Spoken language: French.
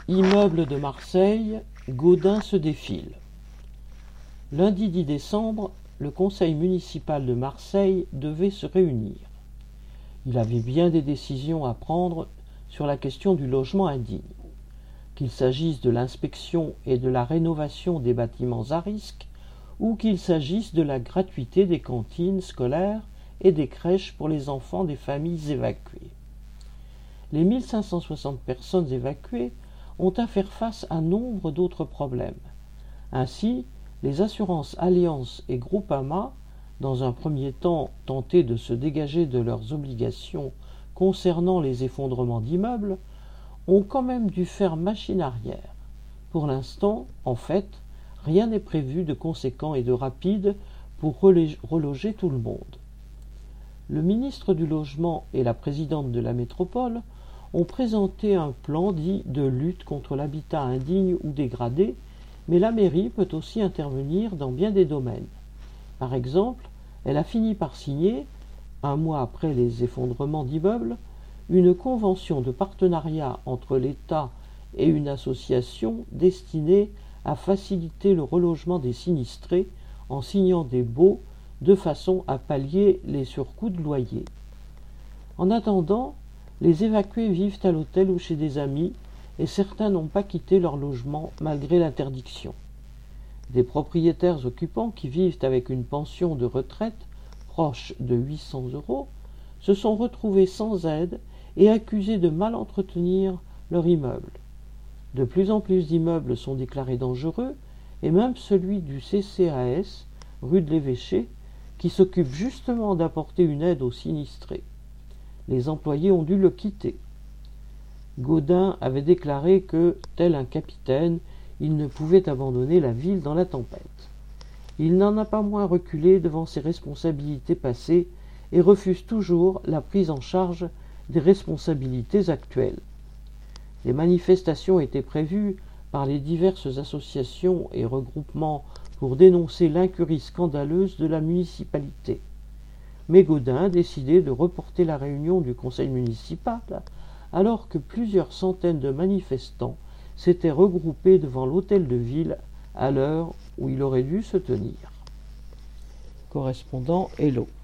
Immeuble de Marseille, Gaudin se défile. Lundi 10 décembre, le conseil municipal de Marseille devait se réunir. Il avait bien des décisions à prendre sur la question du logement indigne. Qu'il s'agisse de l'inspection et de la rénovation des bâtiments à risque, ou qu'il s'agisse de la gratuité des cantines scolaires et des crèches pour les enfants des familles évacuées. Les 1560 personnes évacuées ont à faire face à nombre d'autres problèmes. Ainsi, les assurances Allianz et Groupama, dans un premier temps tentés de se dégager de leurs obligations concernant les effondrements d'immeubles, ont quand même dû faire machine arrière. Pour l'instant, en fait, rien n'est prévu de conséquent et de rapide pour reloger tout le monde. Le ministre du Logement et la présidente de la métropole ont présenté un plan dit de lutte contre l'habitat indigne ou dégradé, mais la mairie peut aussi intervenir dans bien des domaines. Par exemple, elle a fini par signer, un mois après les effondrements d'immeubles, une convention de partenariat entre l'État et une association destinée à faciliter le relogement des sinistrés en signant des baux de façon à pallier les surcoûts de loyer. En attendant, les évacués vivent à l'hôtel ou chez des amis et certains n'ont pas quitté leur logement malgré l'interdiction. Des propriétaires occupants qui vivent avec une pension de retraite proche de 800 € se sont retrouvés sans aide et accusés de mal entretenir leur immeuble. De plus en plus d'immeubles sont déclarés dangereux et même celui du CCAS, rue de l'Évêché, qui s'occupe justement d'apporter une aide aux sinistrés. Les employés ont dû le quitter. Gaudin avait déclaré que, tel un capitaine, il ne pouvait abandonner la ville dans la tempête. Il n'en a pas moins reculé devant ses responsabilités passées et refuse toujours la prise en charge des responsabilités actuelles. Des manifestations étaient prévues par les diverses associations et regroupements pour dénoncer l'incurie scandaleuse de la municipalité. Mais Gaudin a décidé de reporter la réunion du conseil municipal alors que plusieurs centaines de manifestants s'étaient regroupés devant l'hôtel de ville à l'heure où il aurait dû se tenir. Correspondant Hello.